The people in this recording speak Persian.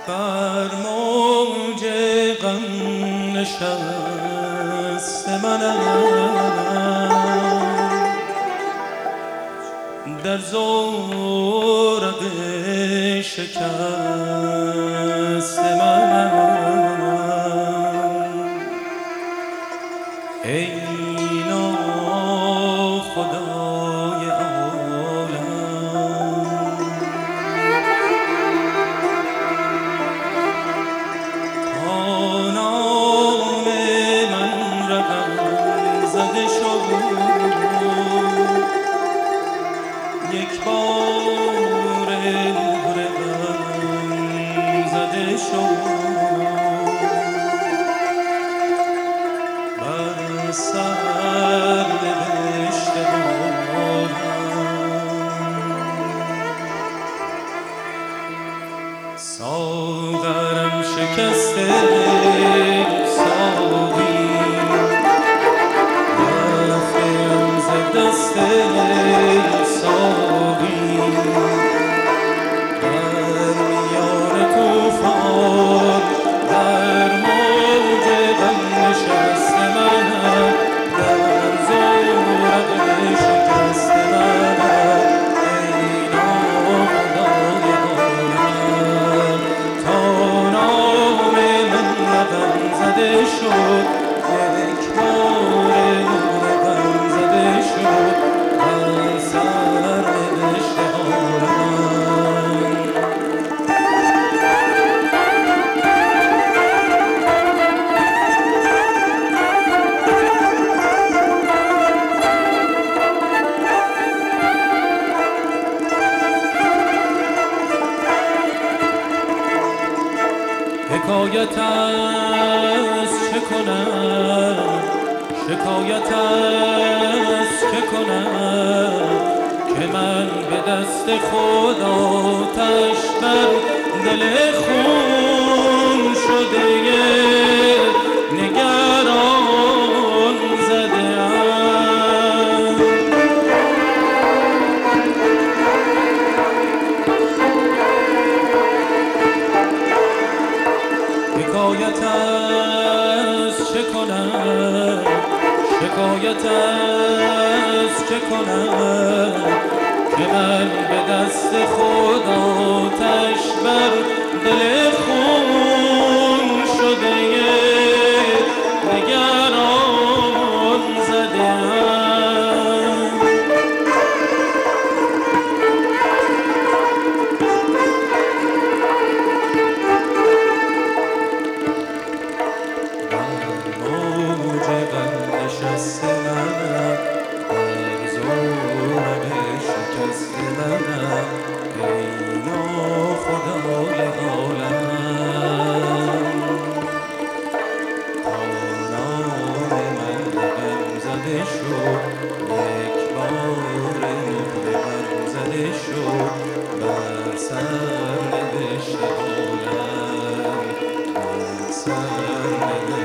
بر موج غم نشست منم، در زورق شکست منم. ای ناخدای عالم، تا نام من رقم زده شد، یک بار رقم زده شد، بر سر نوشته ساغرم شکسته ساقی، رفتم ز دست ساقی، در میان طوفان در موج غم نشسته منم، در زورق شکسته منم. ای ناخدای عالم، تا نام من رقم زده شد، یک بار رقم زده شد، بر سر نوشته عالم. حکایت است چه کنم، شکایت است که کنم، که من به دست خود آتش بر دل خون شده نگران زده‌ام. حکایت است چه کنم، شکایت است که کنم، که من به دست خود آتش بر دل خون شده نگران زده‌ام. موج غم نشسته منم، در زورق شکسته منم. ای ناخدای عالم، تا نام من رقم زده شد، یک بار رقم زده شد، بر سر نوشته عالم، بر سر نوشته